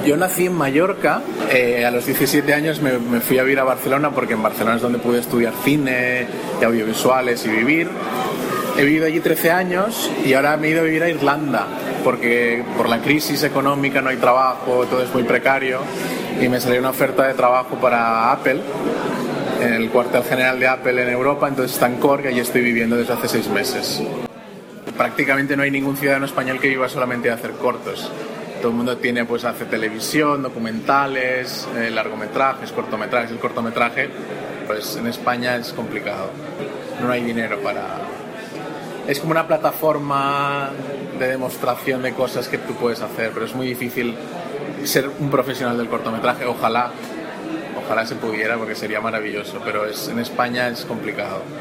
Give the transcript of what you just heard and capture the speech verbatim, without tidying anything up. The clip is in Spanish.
Yo nací en Mallorca, eh, a los diecisiete años me, me fui a vivir a Barcelona porque en Barcelona es donde pude estudiar cine y audiovisuales y vivir. He vivido allí trece años y ahora me he ido a vivir a Irlanda porque por la crisis económica no hay trabajo, todo es muy precario y me salió una oferta de trabajo para Apple, en el cuartel general de Apple en Europa, entonces está en Cork y allí estoy viviendo desde hace seis meses. Prácticamente no hay ningún ciudadano español que viva solamente de hacer cortos. Todo el mundo tiene, pues hace televisión, documentales, eh, largometrajes, cortometrajes. El cortometraje, pues en España es complicado. No hay dinero para... Es como una plataforma de demostración de cosas que tú puedes hacer, pero es muy difícil ser un profesional del cortometraje. Ojalá, ojalá se pudiera porque sería maravilloso, pero es, en España es complicado.